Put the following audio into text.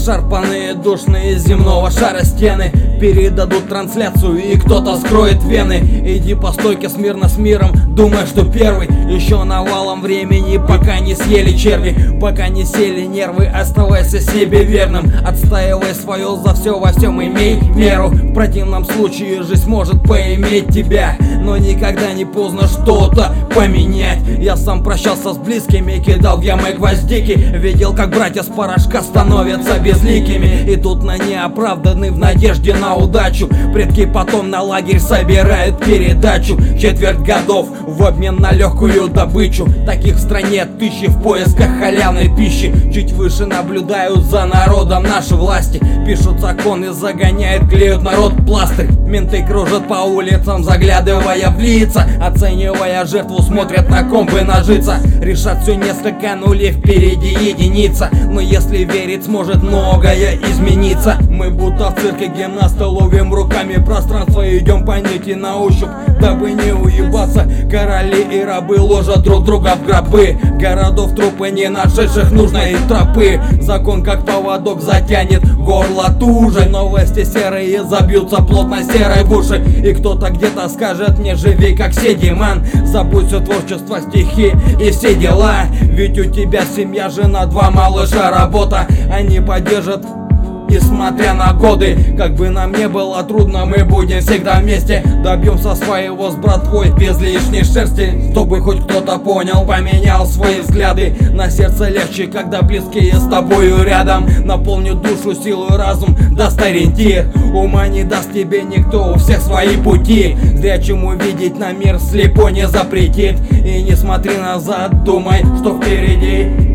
Обшарпанные, душные земного шара стены передадут трансляцию, и кто-то скроет вены. Иди по стойке смирно с миром, думай, что первый. Еще навалом времени, пока не съели черви, пока не сели нервы, оставайся себе верным. Отстаивай свое за все, во всем имей меру. В противном случае жизнь может поиметь тебя, но никогда не поздно что-то поменять. Я сам прощался с близкими, кидал в ямы гвоздики, видел, как братья с порошка становятся безликими. Идут на неоправданный в надежде на удачу. Предки потом на лагерь собирают передачу. Четверть годов в обмен на легкую добычу. Таких в стране тысячи в поисках халявной пищи. Чуть выше наблюдают за народом наши власти. Пишут законы, загоняют, клеют народ пластырь. Менты кружат по улицам, заглядывая в лица. Оценивая жертву, смотрят на ком бы нажиться. Решат все несколько нулей, впереди единица. Но если верить, сможет многое измениться. Мы будто в цирке гимнасты, ловим руками пространство, идем по нити на ощупь, дабы не уебаться. Короли и рабы ложат друг друга в гробы городов, трупы не нашедших нужной тропы. Закон как поводок затянет горло туже. Новости серые забьются плотно серой в уши. И кто-то где-то скажет: не живи как Седиман, забудь все творчество, стихи и все дела. Ведь у тебя семья, жена, 2 малыша, работа. Они поддержат несмотря на годы. Как бы нам не было трудно, мы будем всегда вместе. Добьемся своего с братвой без лишней шерсти. Чтобы хоть кто-то понял, поменял свои взгляды. На сердце легче, когда близкие с тобою рядом. Наполню душу силу и разум, даст ориентир. Ума не даст тебе никто, у всех свои пути. Зрячему видеть на мир слепо не запретит. И не смотри назад, думай, что впереди.